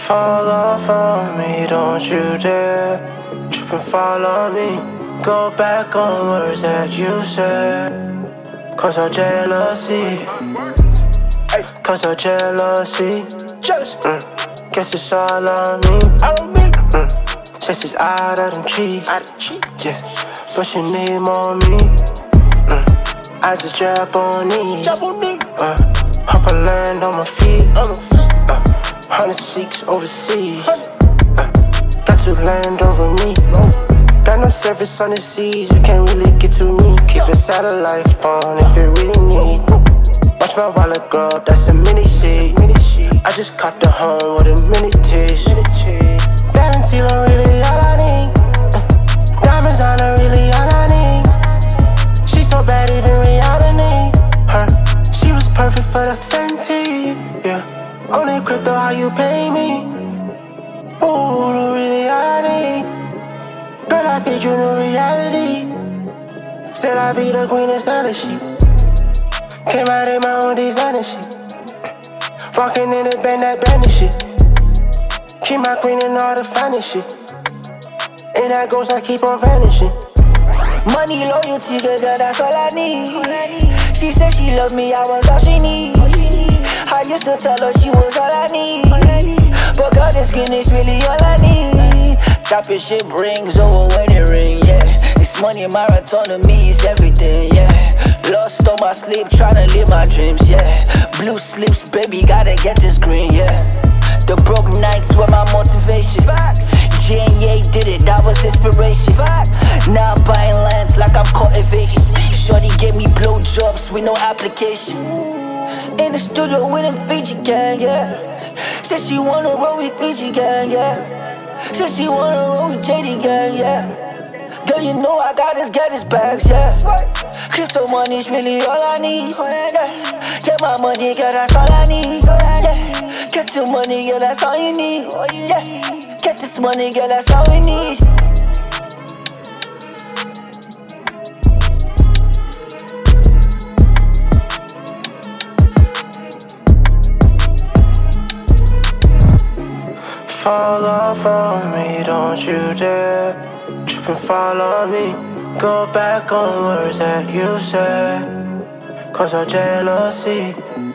Fall off on me, don't you dare trip and fall on me. Go back on words that you said. Cause of jealousy, cause of jealousy. Guess it's all on me. Says it's out of them cheeks, yeah, but she need more me. I just jab on me. Hope I land on my feet. 106 overseas. Got to land over me. Got no service on the seas, you can't really get to me. Keep a satellite phone if you really need. Watch my wallet grow, that's a mini seat. I just caught the home with a mini tease. Valentino really all I need. Diamonds on her really all I need. She so bad even Rihanna need her. She was perfect for the Fenty, yeah. On that crypto, how you pay me? Ooh, the really all I need. Girl, I feed you new reality. Said I be the queen of style shit. Came out in my own designer shit. Walking in the band, that bandit shit. Keep my queen in all the finest shit. And that ghost, I keep on vanishing. Money, loyalty, girl, that's all I need. She said she loved me, I was all she need. I used to tell her she was all I need. But God, this skin is really all I need. Top your shit rings over wedding ring, yeah. This money marathon to me is everything, yeah. Lost on my sleep, tryna live my dreams, yeah. Blue slips, baby, gotta get this green, yeah. The broke nights were my motivation. J&A did it, that was inspiration. Now I'm buying lands like I'm cultivating. Shorty gave me blowjobs with no application. In the studio with them Fiji gang, yeah. Said she wanna roll with Fiji gang, yeah. Said she wanna roll with JD gang, yeah. Girl, you know I got this bags, yeah. Crypto money's really all I need, yeah. Get my money, girl, that's all I need, yeah. Get your money, girl, that's all you need, yeah. Get this money, girl, that's all we need. Fall off on me, don't you dare trip and fall on me. Go back on words that you said. Cause of jealousy.